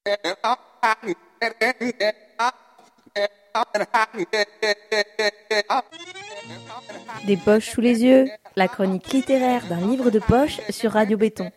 Des poches sous les yeux, la chronique littéraire d'un livre de poche sur Radio Béton.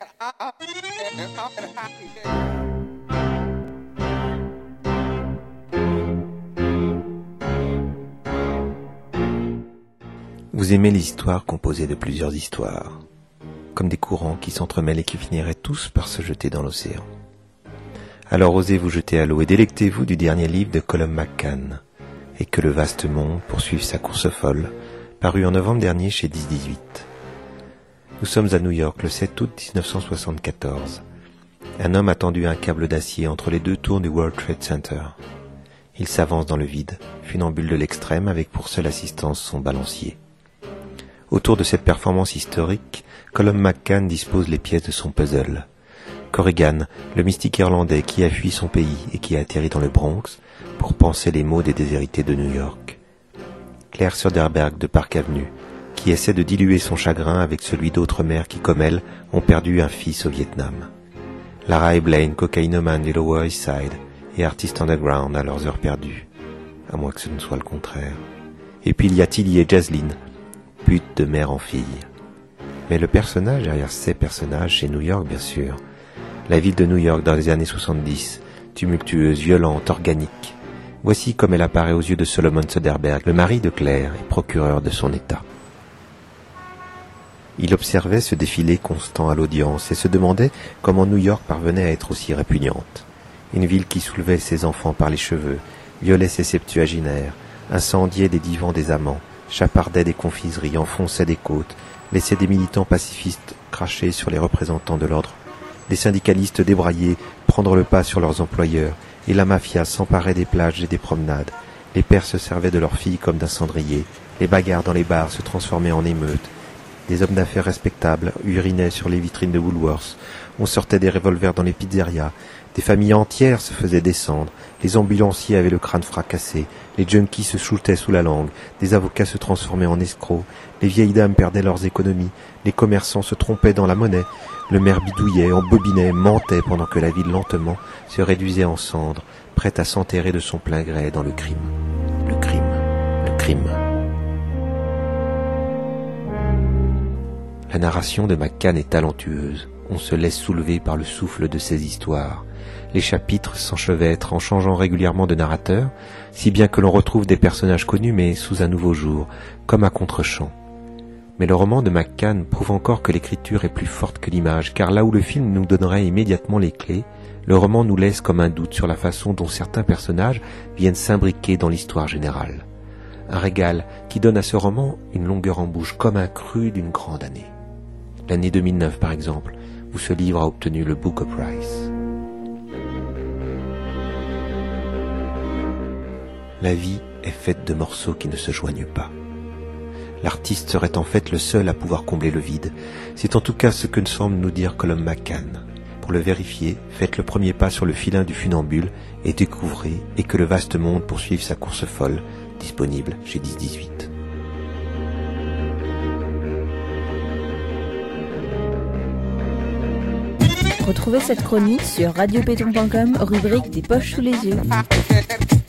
Vous aimez les histoires composées de plusieurs histoires, comme des courants qui s'entremêlent et qui finiraient tous par se jeter dans l'océan. Alors osez vous jeter à l'eau et délectez-vous du dernier livre de Colum McCann, et que le vaste monde poursuive sa course folle, paru en novembre dernier chez 10-18. Nous sommes à New York le 7 août 1974. Un homme a tendu un câble d'acier entre les deux tours du World Trade Center. Il s'avance dans le vide, funambule de l'extrême avec pour seule assistance son balancier. Autour de cette performance historique, Colum McCann dispose les pièces de son puzzle. Corrigan, le mystique irlandais qui a fui son pays et qui a atterri dans le Bronx pour panser les maux des déshérités de New York. Claire Söderberg de Park Avenue, qui essaie de diluer son chagrin avec celui d'autres mères qui, comme elle, ont perdu un fils au Vietnam. Lara et Blaine, cocaïnomane du Lower East Side et artistes underground à leurs heures perdues, à moins que ce ne soit le contraire. Et puis il y a Tilly et Jaslyn, pute de mère en fille. Mais le personnage derrière ces personnages, c'est New York bien sûr. La ville de New York dans les années 70, tumultueuse, violente, organique. Voici comme elle apparaît aux yeux de Solomon Söderberg, le mari de Claire et procureur de son état. Il observait ce défilé constant à l'audience et se demandait comment New York parvenait à être aussi répugnante. Une ville qui soulevait ses enfants par les cheveux, violait ses septuaginaires, incendiait des divans des amants, chapardait des confiseries, enfonçait des côtes, laissait des militants pacifistes cracher sur les représentants de l'ordre, des syndicalistes débraillés prendre le pas sur leurs employeurs, et la mafia s'emparait des plages et des promenades. Les pères se servaient de leurs filles comme d'un cendrier, les bagarres dans les bars se transformaient en émeutes, des hommes d'affaires respectables urinaient sur les vitrines de Woolworths, on sortait des revolvers dans les pizzerias, des familles entières se faisaient descendre, les ambulanciers avaient le crâne fracassé, les junkies se shootaient sous la langue, des avocats se transformaient en escrocs, les vieilles dames perdaient leurs économies, les commerçants se trompaient dans la monnaie, le maire bidouillait, embobinait, mentait pendant que la ville lentement se réduisait en cendres, prête à s'enterrer de son plein gré dans le crime. Le crime, le crime. La narration de McCann est talentueuse. On se laisse soulever par le souffle de ses histoires. Les chapitres s'enchevêtrent en changeant régulièrement de narrateur, si bien que l'on retrouve des personnages connus mais sous un nouveau jour, comme à contre-champ. Mais le roman de McCann prouve encore que l'écriture est plus forte que l'image, car là où le film nous donnerait immédiatement les clés, le roman nous laisse comme un doute sur la façon dont certains personnages viennent s'imbriquer dans l'histoire générale. Un régal qui donne à ce roman une longueur en bouche comme un cru d'une grande année. L'année 2009 par exemple, où ce livre a obtenu le Booker Prize. La vie est faite de morceaux qui ne se joignent pas. L'artiste serait en fait le seul à pouvoir combler le vide. C'est en tout cas ce que semble nous dire Colum McCann. Pour le vérifier, faites le premier pas sur le filin du funambule et découvrez et que le vaste monde poursuive sa course folle, disponible chez 10-18. Retrouvez cette chronique sur radiobéton.com, rubrique des poches sous les yeux.